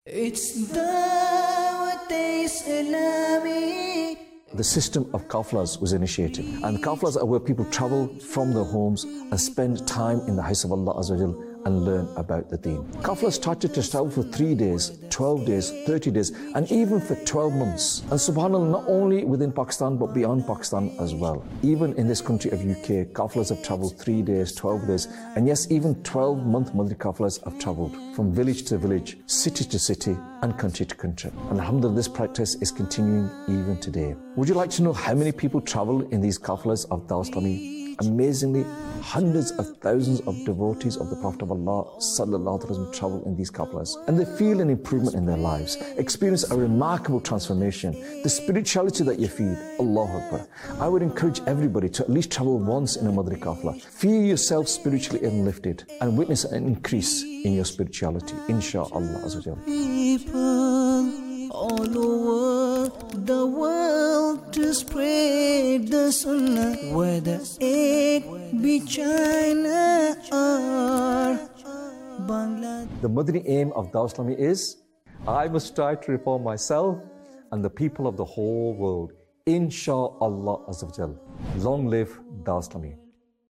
It's Dawat Islami. The system of kafilas was initiated, and kafilas are where people travel from their homes and spend time in the house of Allah Azza wa Jal and learn about the deen. Kafilas started to travel for 3 days, 12 days, 30 days, and even for 12 months. And subhanAllah, not only within Pakistan, but beyond Pakistan as well. Even in this country of UK, kafilas have traveled 3 days, 12 days, and yes, even 12-month Madri kafilas have traveled from village to village, city to city, and country to country. And alhamdulillah, this practice is continuing even today. Would you like to know how many people travel in these kafilas of Dawat Islami? Amazingly, hundreds of thousands of devotees of the Prophet of Allah sallallahu alaihi wasallam travel in these kafilas, and they feel an improvement in their lives, experience a remarkable transformation. The spirituality that you feel, Allahu Akbar. I would encourage everybody to at least travel once in a Madri kafila. Feel yourself spiritually uplifted and witness an increase in your spirituality, inshaAllah Azza wa Jal. People all over the world to spread the sunnah, whether it be China or Bangladesh. The Madri aim of Dawat Islami is, I must strive to reform myself and the people of the whole world, inshaAllah Azza wa Jal. Long live Dawat Islami.